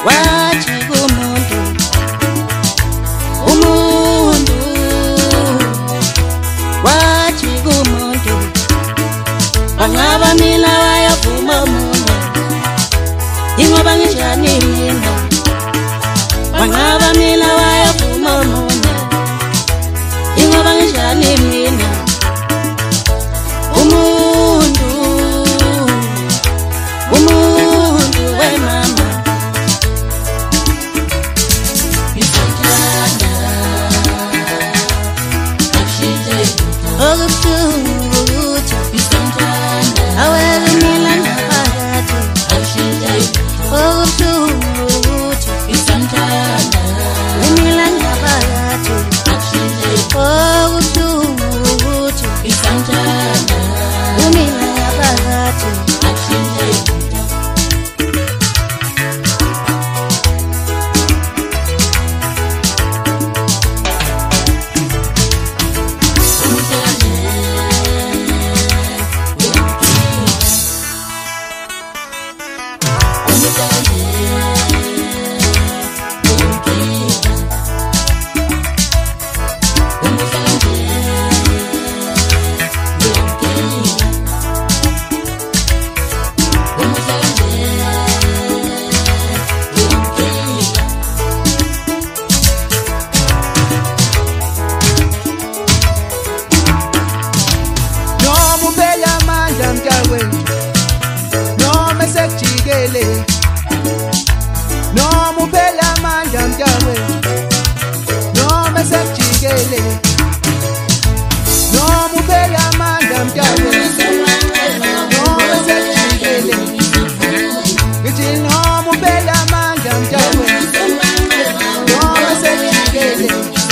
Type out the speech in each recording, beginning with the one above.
wathi kumuntu umuntu wathi kumuntu bangaba mina wayavuma umuntu ingoba nginjani mina bangaba mina wayavuma umuntu ingoba nginjani mina umuntu we mama isithanda akushintshe okubuhlungu ukuthi isithanda awele mina ngaphakathi akushintshe okubuhlungu ukuthi isithanda mina ngaphakathi akushintshe okubuhlungu ukuthi isithanda mina ngaphakathi akushintshe noma uphela amandla mntakwethu noma sekujikele noma uphela amandla mntakwethu noma sekujikele ngithi noma uphela amandla mntakwethu noma sekujikele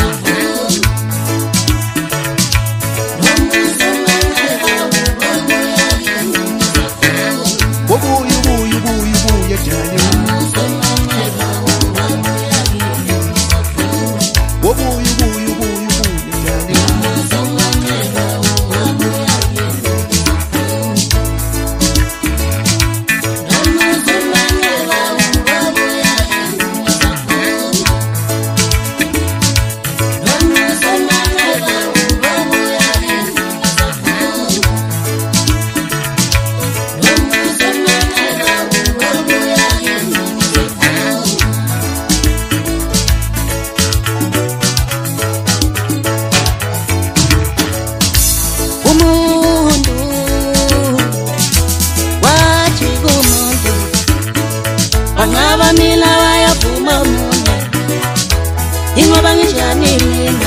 bangaba mina wayavuma umuntu ingoba nginjani mina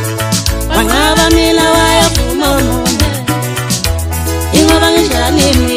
bangaba mina wayavuma umuntu ingoba nginjani mina